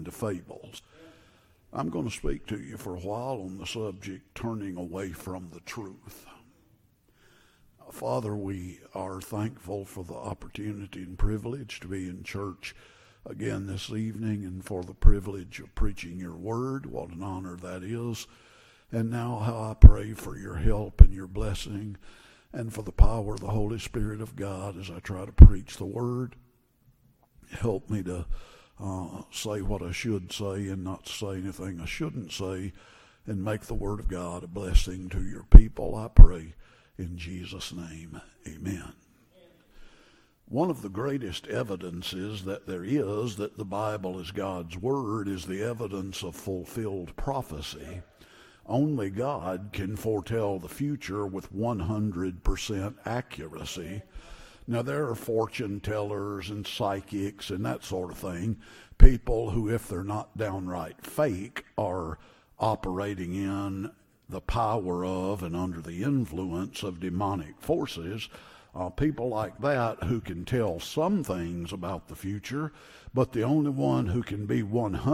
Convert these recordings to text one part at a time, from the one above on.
into fables. I'm going to speak to you for a while on the subject, turning away from the truth. Father, we are thankful for the opportunity and privilege to be in church again this evening and for the privilege of preaching your word. What an honor that is. And now how I pray for your help and your blessing and for the power of the Holy Spirit of God as I try to preach the word. Help me to say what I should say and not say anything I shouldn't say, and make the word of God a blessing to your people, I pray in Jesus' name. Amen. One of the greatest evidences that there is that the Bible is God's word is the evidence of fulfilled prophecy. Only God can foretell the future with 100% accuracy. Now, there are fortune tellers and psychics and that sort of thing, people who, if they're not downright fake, are operating in the power of and under the influence of demonic forces. People like that who can tell some things about the future, but the only one who can be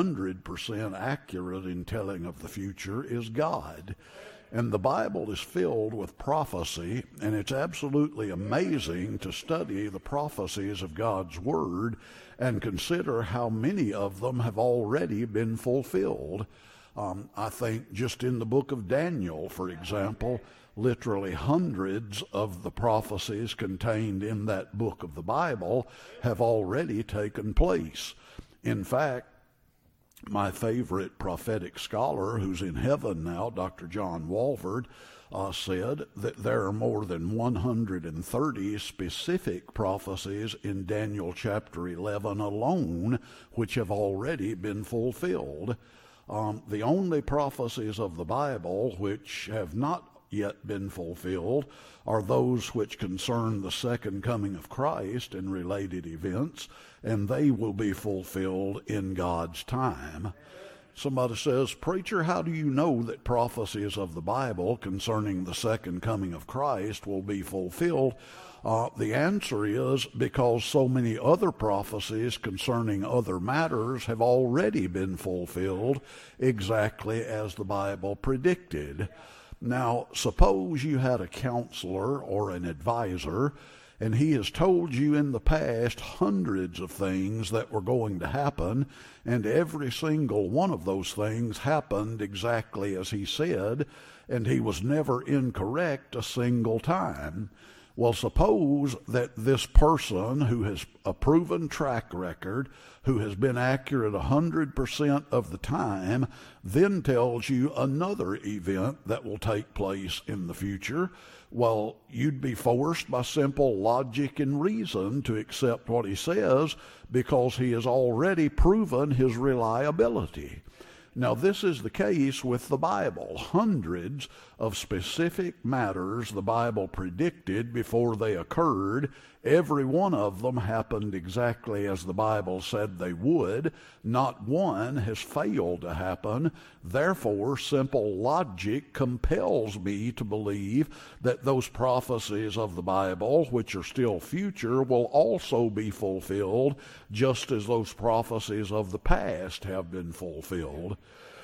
100% accurate in telling of the future is God. And the Bible is filled with prophecy, and it's absolutely amazing to study the prophecies of God's Word and consider how many of them have already been fulfilled. I think just in the book of Daniel, for example, literally hundreds of the prophecies contained in that book of the Bible have already taken place. In fact, my favorite prophetic scholar, who's in heaven now, Dr. John Walvoord, said that there are more than 130 specific prophecies in Daniel chapter 11 alone, which have already been fulfilled. The only prophecies of the Bible which have not yet been fulfilled are those which concern the second coming of Christ and related events, and they will be fulfilled in God's time. Somebody says, "Preacher, how do you know that prophecies of the Bible concerning the second coming of Christ will be fulfilled?" The answer is because so many other prophecies concerning other matters have already been fulfilled exactly as the Bible predicted. Now, suppose you had a counselor or an advisor, and he has told you in the past hundreds of things that were going to happen, and every single one of those things happened exactly as he said, and he was never incorrect a single time. Well, suppose that this person who has a proven track record, who has been accurate 100% of the time, then tells you another event that will take place in the future. Well, you'd be forced by simple logic and reason to accept what he says because he has already proven his reliability. Now, this is the case with the Bible. Hundreds of specific matters the Bible predicted before they occurred. Every one of them happened exactly as the Bible said they would. Not one has failed to happen. Therefore, simple logic compels me to believe that those prophecies of the Bible, which are still future, will also be fulfilled, just as those prophecies of the past have been fulfilled.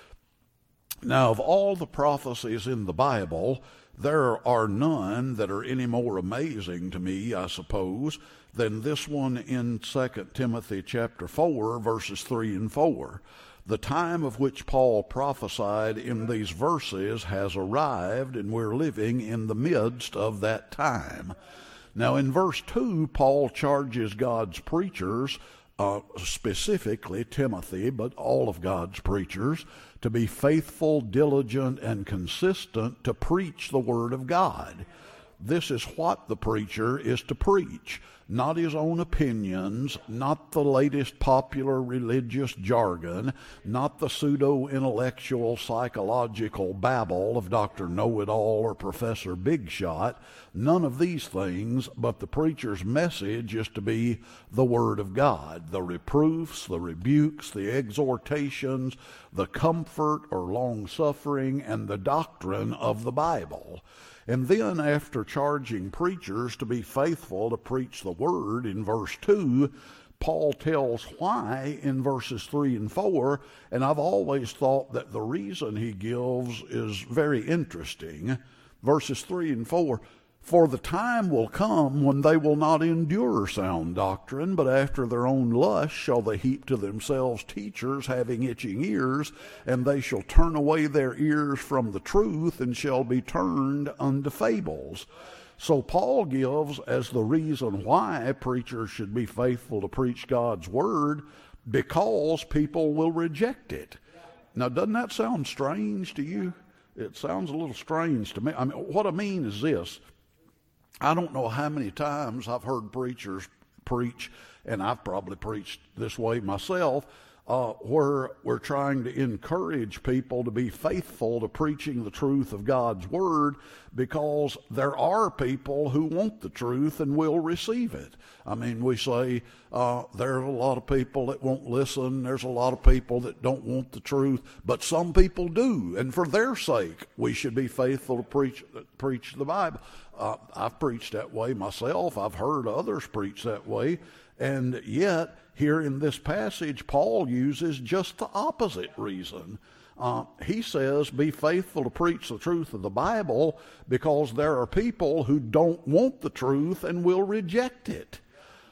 Now, of all the prophecies in the Bible, there are none that are any more amazing to me, I suppose, than this one in 2 Timothy chapter 4, verses 3 and 4. The time of which Paul prophesied in these verses has arrived, and we're living in the midst of that time. Now, in verse 2, Paul charges God's preachers, specifically Timothy, but all of God's preachers, to be faithful, diligent, and consistent to preach the Word of God. This is what the preacher is to preach, not his own opinions, not the latest popular religious jargon, not the pseudo-intellectual psychological babble of Dr. Know-It-All or Professor Big Shot. None of these things, but the preacher's message is to be the Word of God, the reproofs, the rebukes, the exhortations, the comfort or long-suffering, and the doctrine of the Bible. And then after charging preachers to be faithful to preach the Word in verse 2, Paul tells why in verses 3 and 4, and I've always thought that the reason he gives is very interesting. Verses 3 and 4, "For the time will come when they will not endure sound doctrine, but after their own lust shall they heap to themselves teachers having itching ears, and they shall turn away their ears from the truth, and shall be turned unto fables." So Paul gives as the reason why preachers should be faithful to preach God's word, because people will reject it. Now, doesn't that sound strange to you? It sounds a little strange to me. I mean, what I mean is this. I don't know how many times I've heard preachers preach, and I've probably preached this way myself, where we're trying to encourage people to be faithful to preaching the truth of God's word, because there are people who want the truth and will receive it. I mean, we say there's a lot of people that won't listen, there's a lot of people that don't want the truth, but some people do, and for their sake we should be faithful to preach the Bible. I've preached that way myself. I've heard others preach that way, and yet here in this passage, Paul uses just the opposite reason. He says, be faithful to preach the truth of the Bible, because there are people who don't want the truth and will reject it.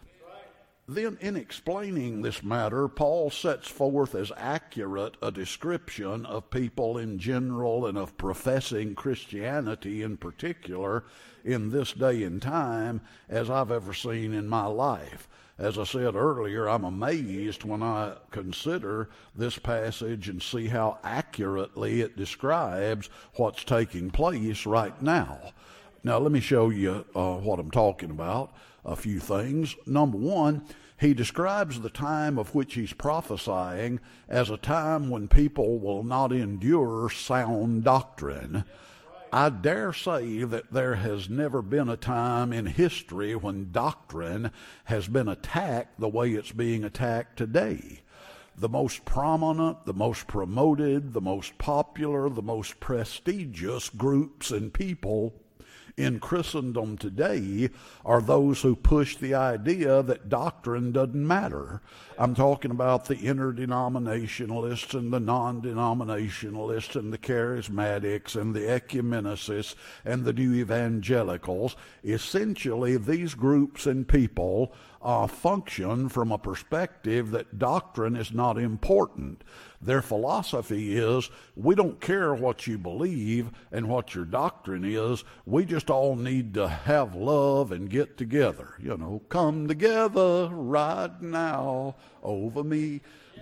Then in explaining this matter, Paul sets forth as accurate a description of people in general and of professing Christianity in particular in this day and time as I've ever seen in my life. As I said earlier, I'm amazed when I consider this passage and see how accurately it describes what's taking place right now. Now, let me show you what I'm talking about, a few things. Number one, he describes the time of which he's prophesying as a time when people will not endure sound doctrine. I dare say that there has never been a time in history when doctrine has been attacked the way it's being attacked today. The most prominent, the most promoted, the most popular, the most prestigious groups and people in Christendom today are those who push the idea that doctrine doesn't matter. I'm talking about the interdenominationalists and the non-denominationalists and the charismatics and the ecumenicists and the new evangelicals. Essentially, these groups and people function from a perspective that doctrine is not important. Their philosophy is, we don't care what you believe and what your doctrine is, we just all need to have love and get together. You know, come together right now over me.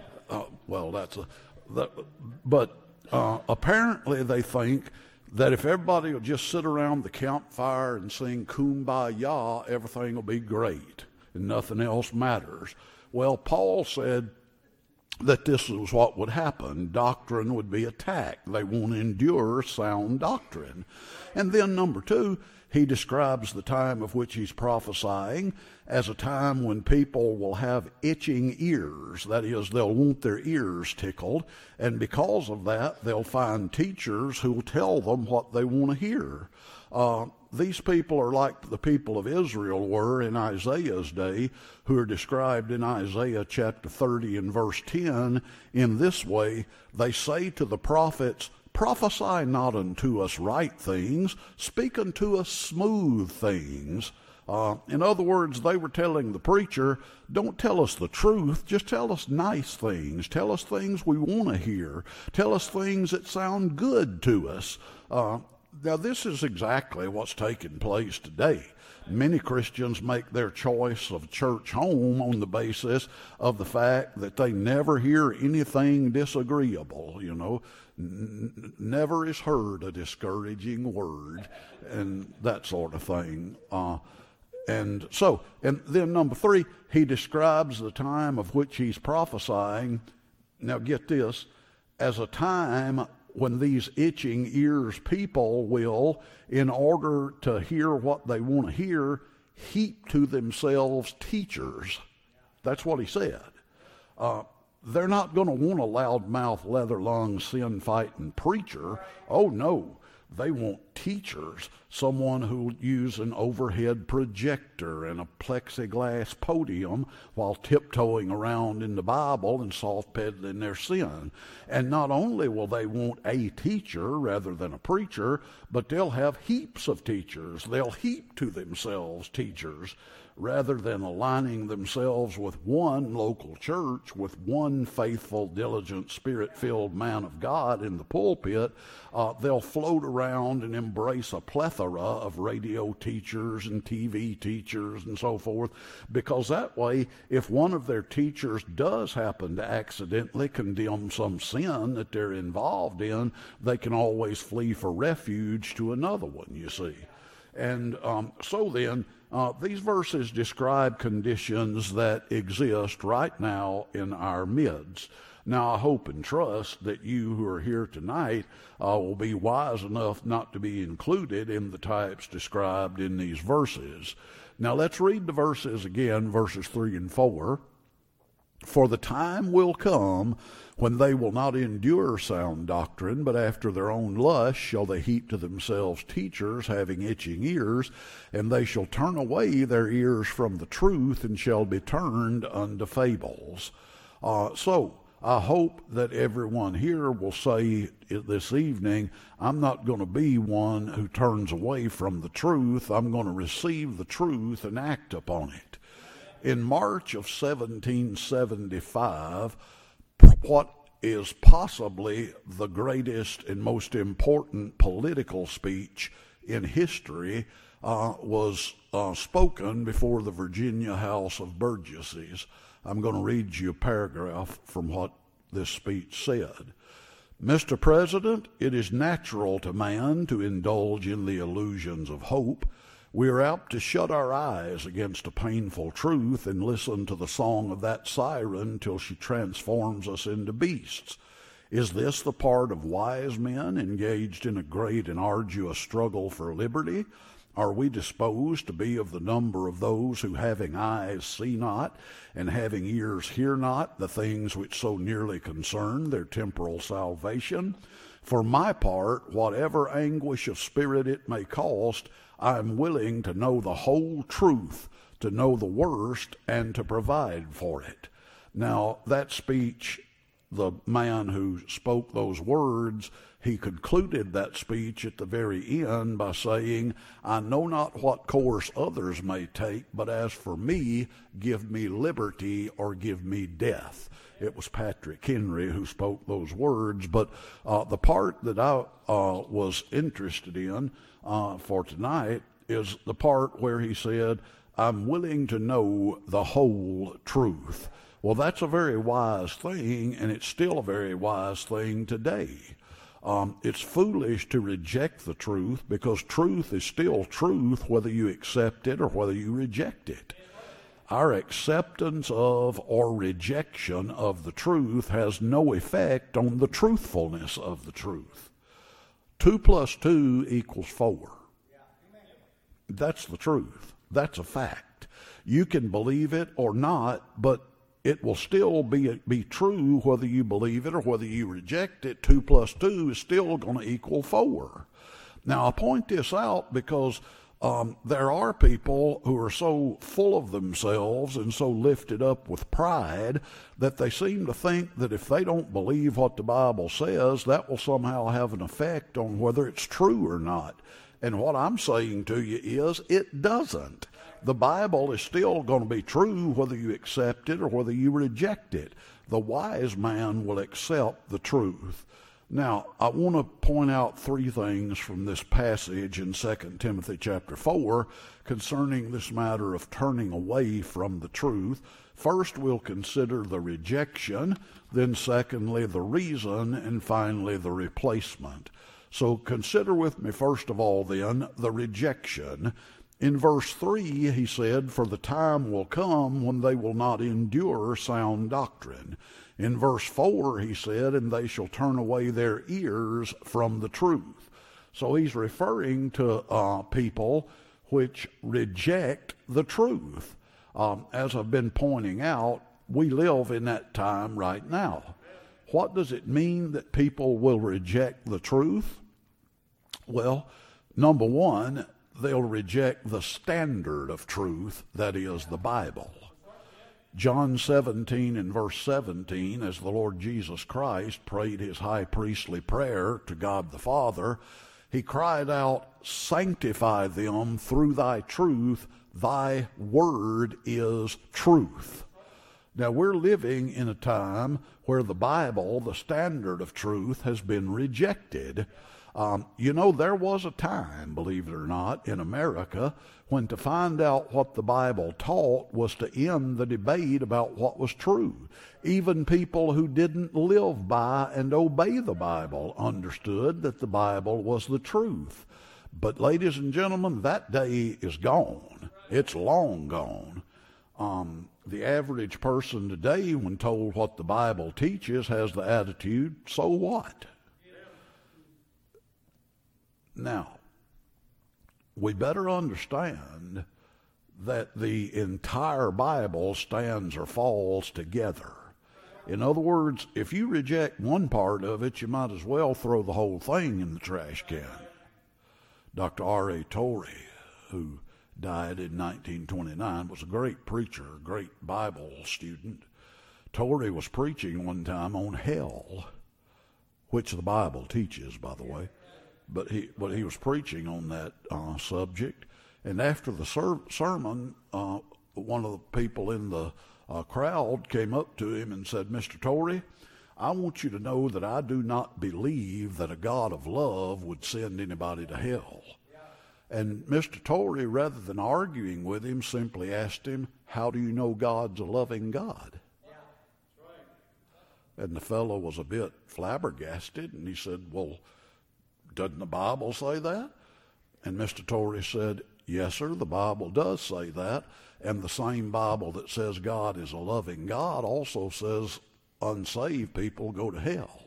Apparently they think that if everybody will just sit around the campfire and sing Kumbaya, everything will be great and nothing else matters. Well, Paul said that this is what would happen. Doctrine would be attacked. They won't endure sound doctrine. And then number two, he describes the time of which he's prophesying as a time when people will have itching ears. That is, they'll want their ears tickled, and because of that, they'll find teachers who will tell them what they want to hear. These people are like the people of Israel were in Isaiah's day, who are described in Isaiah chapter 30 and verse 10 in this way. They say to the prophets, prophesy not unto us right things, speak unto us smooth things. In other words, they were telling the preacher, don't tell us the truth, just tell us nice things. Tell us things we want to hear. Tell us things that sound good to us. Now, this is exactly what's taking place today. Many Christians make their choice of church home on the basis of the fact that they never hear anything disagreeable, you know. Never is heard a discouraging word and that sort of thing. And then number three, he describes the time of which he's prophesying, now get this, as a time when these itching ears people will, in order to hear what they want to hear, heap to themselves teachers. That's what he said. They're not going to want a loudmouth, leather-lunged, sin-fighting preacher. Oh, no. They want teachers, someone who'll use an overhead projector and a plexiglass podium while tiptoeing around in the Bible and soft peddling their sin. And not only will they want a teacher rather than a preacher, but they'll have heaps of teachers. They'll heap to themselves teachers rather than aligning themselves with one local church, with one faithful, diligent, spirit-filled man of God in the pulpit. They'll float around and embrace a plethora of radio teachers and TV teachers and so forth, because that way, if one of their teachers does happen to accidentally condemn some sin that they're involved in, they can always flee for refuge to another one, you see. And so then, these verses describe conditions that exist right now in our midst. Now, I hope and trust that you who are here tonight will be wise enough not to be included in the types described in these verses. Now, let's read the verses again, verses 3 and 4. For the time will come when they will not endure sound doctrine, but after their own lust shall they heap to themselves teachers having itching ears, and they shall turn away their ears from the truth, and shall be turned unto fables. So I hope that everyone here will say this evening, I'm not going to be one who turns away from the truth. I'm going to receive the truth and act upon it. In March of 1775, what is possibly the greatest and most important political speech in history was spoken before the Virginia House of Burgesses. I'm going to read you a paragraph from what this speech said. Mr. President, it is natural to man to indulge in the illusions of hope. We are apt to shut our eyes against a painful truth and listen to the song of that siren till she transforms us into beasts. Is this the part of wise men engaged in a great and arduous struggle for liberty? Are we disposed to be of the number of those who, having eyes, see not, and having ears, hear not the things which so nearly concern their temporal salvation? For my part, whatever anguish of spirit it may cost, I am willing to know the whole truth, to know the worst, and to provide for it. Now, that speech, the man who spoke those words, he concluded that speech at the very end by saying, I know not what course others may take, but as for me, give me liberty or give me death. It was Patrick Henry who spoke those words, but the part that I was interested in for tonight is the part where he said, I'm willing to know the whole truth. Well, that's a very wise thing, and it's still a very wise thing today. It's foolish to reject the truth, because truth is still truth whether you accept it or whether you reject it. Our acceptance of or rejection of the truth has no effect on the truthfulness of the truth. 2 plus 2 equals 4. That's the truth. That's a fact. You can believe it or not, but it will still be true whether you believe it or whether you reject it. 2 plus 2 is still going to equal 4. Now, I point this out because there are people who are so full of themselves and so lifted up with pride that they seem to think that if they don't believe what the Bible says, that will somehow have an effect on whether it's true or not. And what I'm saying to you is it doesn't. The Bible is still going to be true whether you accept it or whether you reject it. The wise man will accept the truth. Now, I want to point out 3 things from this passage in 2 Timothy chapter 4 concerning this matter of turning away from the truth. First, we'll consider the rejection, then secondly, the reason, and finally, the replacement. So consider with me, first of all, then, the rejection. In verse 3, he said, for the time will come when they will not endure sound doctrine. In verse 4, he said, and they shall turn away their ears from the truth. So he's referring to people which reject the truth. As I've been pointing out, we live in that time right now. What does it mean that people will reject the truth? Well, number one, they'll reject the standard of truth, that is, the Bible. John 17 and verse 17, as the Lord Jesus Christ prayed his high priestly prayer to God the Father, he cried out, "Sanctify them through thy truth. Thy word is truth." Now, we're living in a time where the Bible, the standard of truth, has been rejected. There was a time, believe it or not, in America when to find out what the Bible taught was to end the debate about what was true. Even people who didn't live by and obey the Bible understood that the Bible was the truth. But ladies and gentlemen, that day is gone. It's long gone. The average person today, when told what the Bible teaches, has the attitude, so what? Now, we better understand that the entire Bible stands or falls together. In other words, if you reject one part of it, you might as well throw the whole thing in the trash can. Dr. R.A. Torrey, who died in 1929, was a great preacher, a great Bible student. Torrey was preaching one time on hell, which the Bible teaches, by the way. But he was preaching on that subject, and after the sermon, one of the people in the crowd came up to him and said, "Mr. Torrey, I want you to know that I do not believe that a God of love would send anybody to hell." And Mr. Torrey, rather than arguing with him, simply asked him, "How do you know God's a loving God?" And the fellow was a bit flabbergasted, and he said, "Well, doesn't the Bible say that?" And Mr. Torrey said, "Yes, sir, the Bible does say that. And the same Bible that says God is a loving God also says unsaved people go to hell."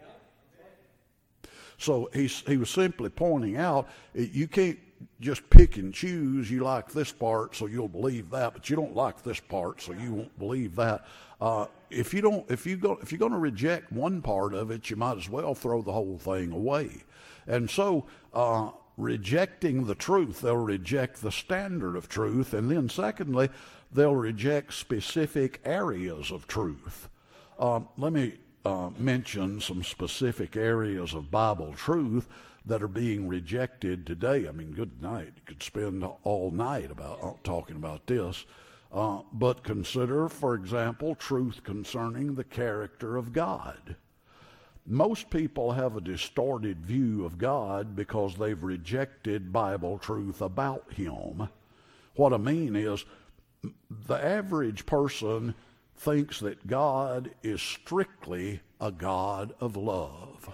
So he was simply pointing out, you can't just pick and choose. You like this part, so you'll believe that, but you don't like this part, so you won't believe that. If you're going to reject one part of it, you might as well throw the whole thing away. And so, rejecting the truth, they'll reject the standard of truth, and then secondly, they'll reject specific areas of truth. Let me mention some specific areas of Bible truth that are being rejected today. I mean, good night. You could spend all night talking about this. But consider, for example, truth concerning the character of God. Most people have a distorted view of God because they've rejected Bible truth about Him. What I mean is, the average person thinks that God is strictly a God of love.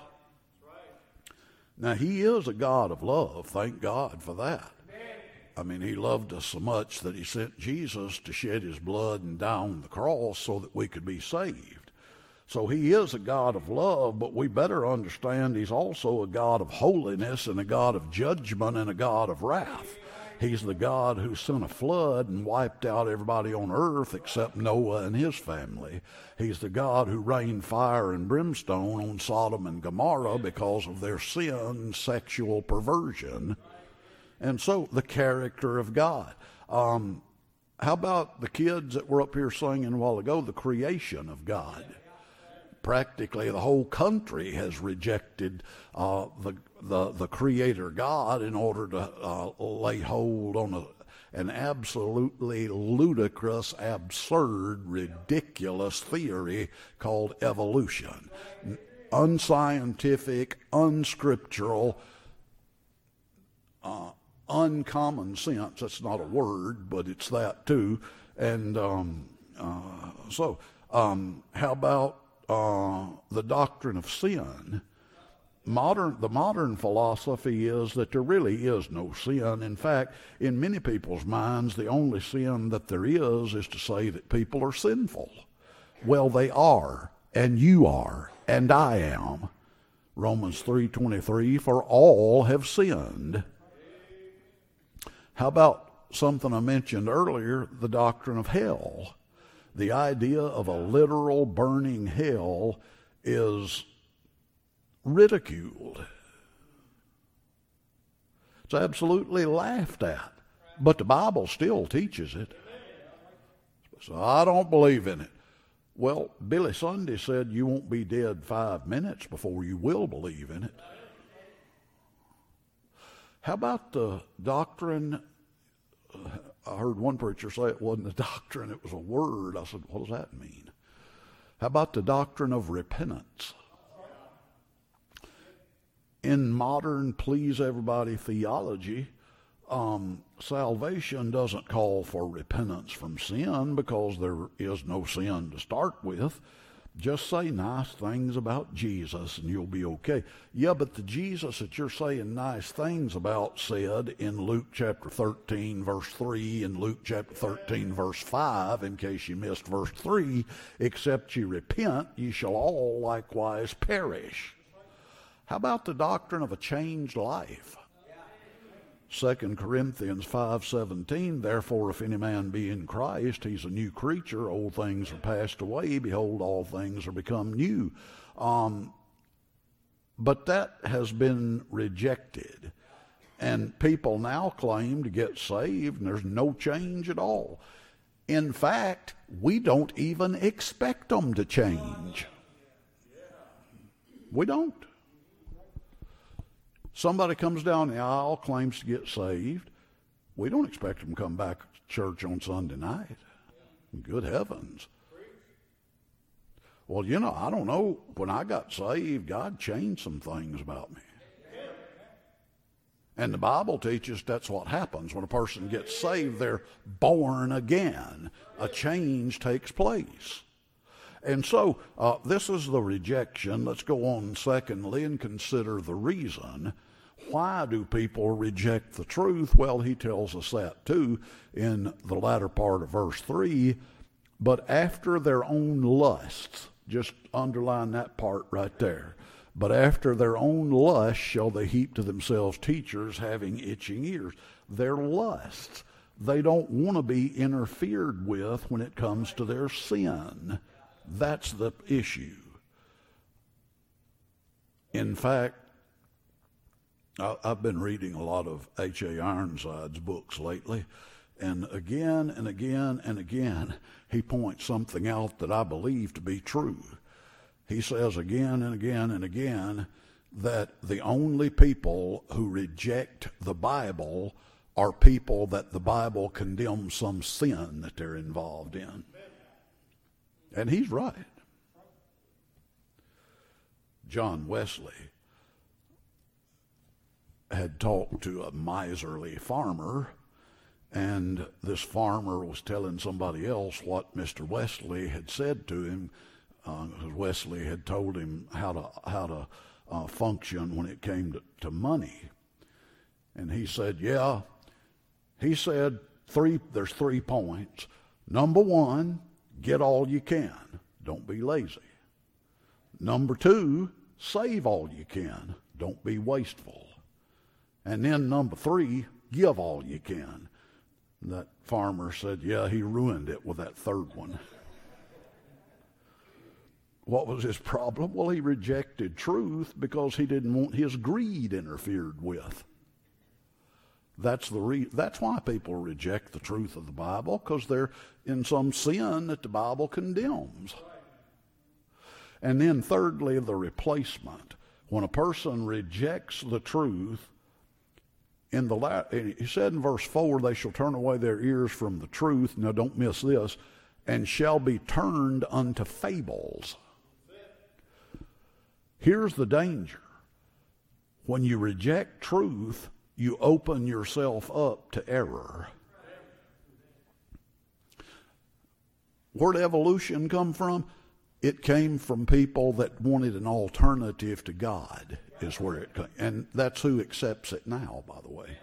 Now, He is a God of love. Thank God for that. I mean, He loved us so much that He sent Jesus to shed His blood and die on the cross so that we could be saved. So He is a God of love, but we better understand He's also a God of holiness and a God of judgment and a God of wrath. He's the God who sent a flood and wiped out everybody on earth except Noah and his family. He's the God who rained fire and brimstone on Sodom and Gomorrah because of their sin and sexual perversion. And so, the character of God. How about the kids that were up here singing a while ago, the creation of God? Practically the whole country has rejected the Creator God in order to lay hold on an absolutely ludicrous, absurd, ridiculous theory called evolution. Unscientific, unscriptural, uncommon sense. That's not a word, but it's that too. And how about the doctrine of sin? The modern philosophy is that there really is no sin. In fact, in many people's minds, the only sin that there is to say that people are sinful. Well, they are, and you are, and I am. Romans 3:23, for all have sinned. How about something I mentioned earlier, the doctrine of hell? The idea of a literal burning hell is ridiculed. It's absolutely laughed at. But the Bible still teaches it. So I don't believe in it. Well, Billy Sunday said you won't be dead 5 minutes before you will believe in it. How about the doctrine? I heard one preacher say it wasn't a doctrine, it was a word. I said, what does that mean? How about the doctrine of repentance? In modern please everybody theology, salvation doesn't call for repentance from sin because there is no sin to start with. Just say nice things about Jesus and you'll be okay. Yeah, but the Jesus that you're saying nice things about said in Luke chapter 13 verse 3 and Luke chapter 13 verse 5, in case you missed verse 3, except ye repent, ye shall all likewise perish. How about the doctrine of a changed life? 2 Corinthians 5:17, therefore if any man be in Christ, he's a new creature, old things are passed away, behold all things are become new. But that has been rejected. And people now claim to get saved and there's no change at all. In fact, we don't even expect them to change. We don't. Somebody comes down the aisle, claims to get saved. We don't expect them to come back to church on Sunday night. Good heavens. Well, I don't know. When I got saved, God changed some things about me. And the Bible teaches that's what happens. When a person gets saved, they're born again. A change takes place. And so this is the rejection. Let's go on secondly and consider the reason. Why do people reject the truth? Well, he tells us that too in the latter part of verse 3. But after their own lusts, just underline that part right there. But after their own lusts shall they heap to themselves teachers having itching ears. Their lusts. They don't want to be interfered with when it comes to their sin. That's the issue. In fact, I've been reading a lot of H.A. Ironside's books lately, and again and again and again, he points something out that I believe to be true. He says again and again and again that the only people who reject the Bible are people that the Bible condemns some sin that they're involved in. And he's right. John Wesley had talked to a miserly farmer, and this farmer was telling somebody else what Mr. Wesley had said to him. Wesley had told him how to function when it came to money. And he said, there's 3 points. Number 1, get all you can. Don't be lazy. Number 2, save all you can. Don't be wasteful. And then number 3, give all you can. And that farmer said, he ruined it with that third one. What was his problem? Well, he rejected truth because he didn't want his greed interfered with. That's why people reject the truth of the Bible, because they're in some sin that the Bible condemns. And then thirdly, the replacement. When a person rejects the truth, he said in verse 4, they shall turn away their ears from the truth. Now don't miss this. And shall be turned unto fables. Here's the danger. When you reject truth, you open yourself up to error. Where did evolution come from? It came from people that wanted an alternative to God, is where it came. And that's who accepts it now, by the way.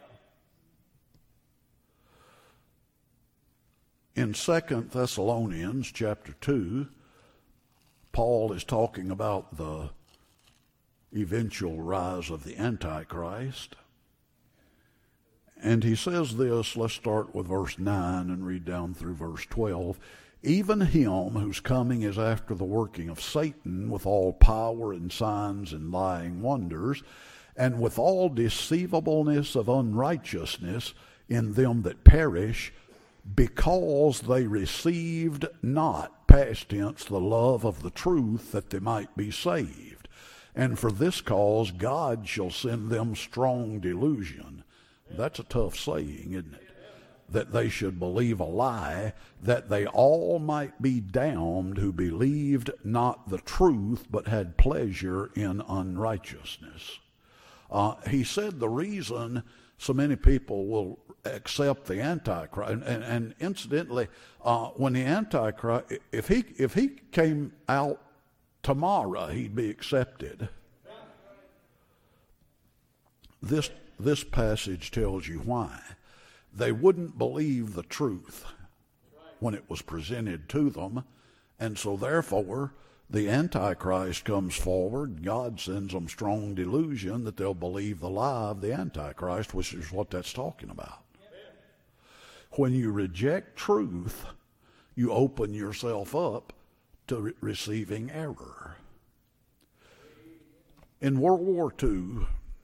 In 2 Thessalonians chapter 2, Paul is talking about the eventual rise of the Antichrist. And he says this, let's start with verse 9 and read down through verse 12. Even him whose coming is after the working of Satan with all power and signs and lying wonders, and with all deceivableness of unrighteousness in them that perish, because they received not, past tense, the love of the truth, that they might be saved. And for this cause God shall send them strong delusion. That's a tough saying, isn't it? That they should believe a lie, that they all might be damned who believed not the truth, but had pleasure in unrighteousness. He said the reason so many people will accept the Antichrist, and incidentally, when the Antichrist, if he came out tomorrow, he'd be accepted. This passage tells you why. They wouldn't believe the truth when it was presented to them, and so therefore the Antichrist comes forward. God sends them strong delusion that they'll believe the lie of the Antichrist, which is what that's talking about. When you reject truth, you open yourself up to receiving error. In World War II,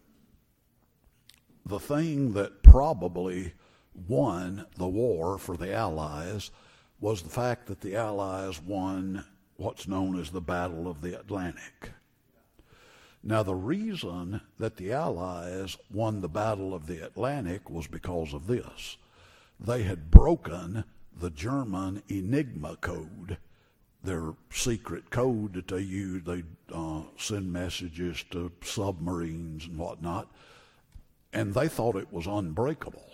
the thing that probably won the war for the Allies was the fact that the Allies won what's known as the Battle of the Atlantic. Now, the reason that the Allies won the Battle of the Atlantic was because of this. They had broken the German Enigma code, their secret code that they used. They'd send messages to submarines and whatnot, and they thought it was unbreakable.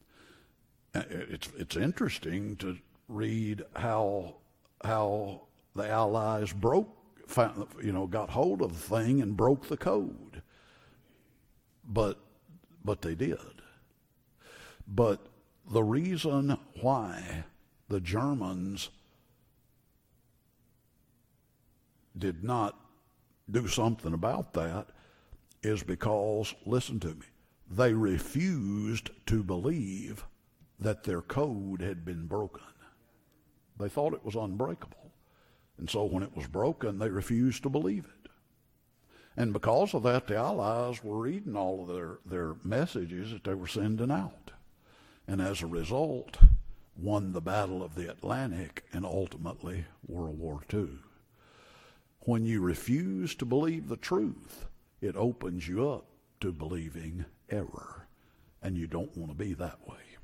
It's interesting to read how the Allies got hold of the thing and broke the code. But they did. But the reason why the Germans did not do something about that is because, listen to me, they refused to believe that their code had been broken. They thought it was unbreakable. And so when it was broken, they refused to believe it. And because of that, the Allies were reading all of their messages that they were sending out. And as a result, won the Battle of the Atlantic and ultimately World War II. When you refuse to believe the truth, it opens you up to believing error. And you don't want to be that way.